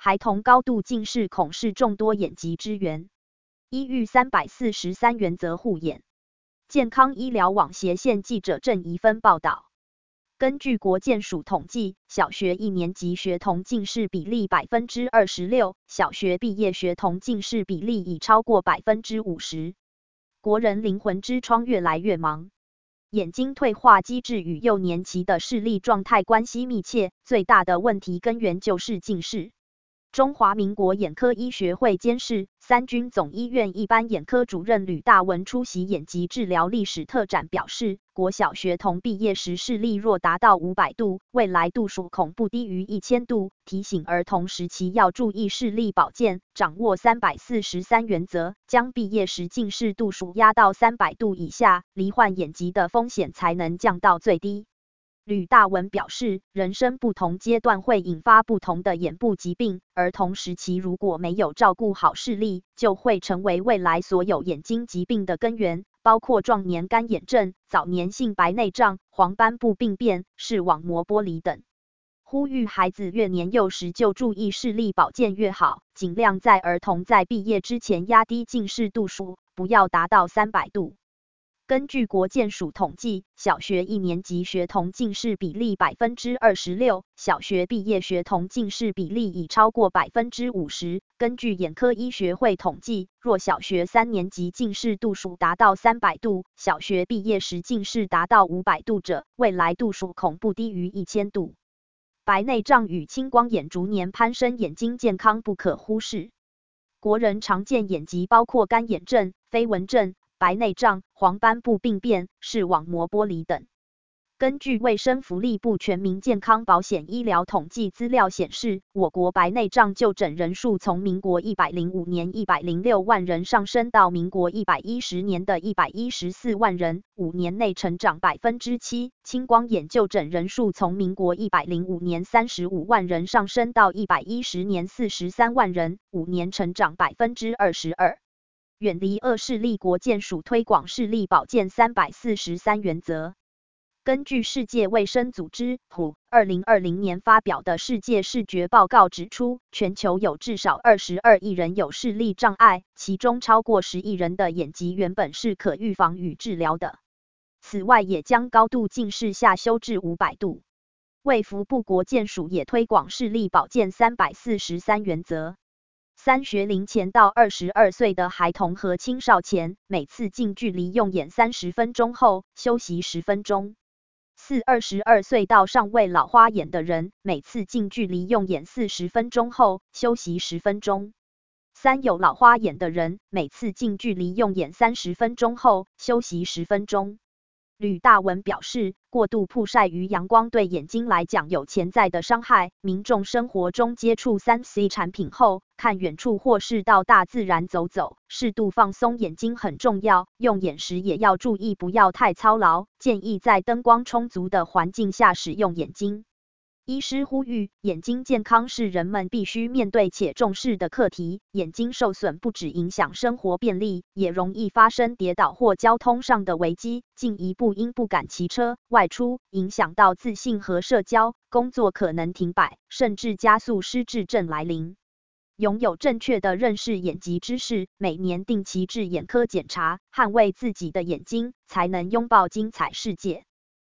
孩童高度近视恐是众多眼疾之源。依据343原则护眼。健康医疗网斜线记者郑怡芬报道。根据国健署统计，小学1年级学童近视比例26%，小学毕业学童近视比例已超过50%。国人灵魂之窗越来越忙。眼睛退化机制与幼年期的视力状态关系密切，最大的问题根源就是近视。中华民国眼科医学会监事、三军总医院一般眼科主任吕大文出席眼疾治疗历史特展表示，国小学童毕业时视力若达到500度，未来度数恐不低于1000度，提醒儿童时期要注意视力保健，掌握343原则，将毕业时近视度数压到300度以下，罹患眼疾的风险才能降到最低。吕大文表示，人生不同阶段会引发不同的眼部疾病，儿童时期如果没有照顾好视力，就会成为未来所有眼睛疾病的根源，包括壮年干眼症、早年性白内障、黄斑部病变、视网膜剥离等。呼吁孩子越年幼时就注意视力保健越好，尽量在儿童在毕业之前压低近视度数，不要达到300度。根据国健署统计，小学1年级学童近视比例26%，小学毕业学童近视比例已超过50%。根据眼科医学会统计，若小学3年级近视度数达到300度，小学毕业时近视达到500度者，未来度数恐不低于1000度。白内障与青光眼逐年攀升，眼睛健康不可忽视。国人常见眼疾包括干眼症、飞蚊症、白内障、黄斑部病变、视网膜剥离等。根据卫生福利部全民健康保险医疗统计资料显示，我国白内障就诊人数从民国105年106万人上升到民国110年的114万人，5年内成长7%。青光眼就诊人数从民国105年35万人上升到110年43万人，5年成长22%。远离恶视力，国健署推广视力保健343原则。根据世界卫生组织 WHO 2020年发表的世界视觉报告指出，全球有至少22亿人有视力障碍，其中超过10亿人的眼疾原本是可预防与治疗的。此外，也将高度近视下修至500度。卫福部国健署也推广视力保健343原则。3学龄前到22岁的孩童和青少年，每次近距离用眼30分钟后，休息10分钟。4、22岁到尚未老花眼的人，每次近距离用眼40分钟后，休息10分钟。3、有老花眼的人，每次近距离用眼30分钟后，休息10分钟。吕大文表示，过度曝晒于阳光对眼睛来讲有潜在的伤害，民众生活中接触3C 产品后，看远处或是到大自然走走，适度放松眼睛很重要，用眼时也要注意不要太操劳，建议在灯光充足的环境下使用眼睛。医师呼吁，眼睛健康是人们必须面对且重视的课题。眼睛受损不只影响生活便利，也容易发生跌倒或交通上的危机，进一步因不敢骑车、外出，影响到自信和社交，工作可能停摆，甚至加速失智症来临。拥有正确的认识眼疾知识，每年定期至眼科检查，捍卫自己的眼睛，才能拥抱精彩世界。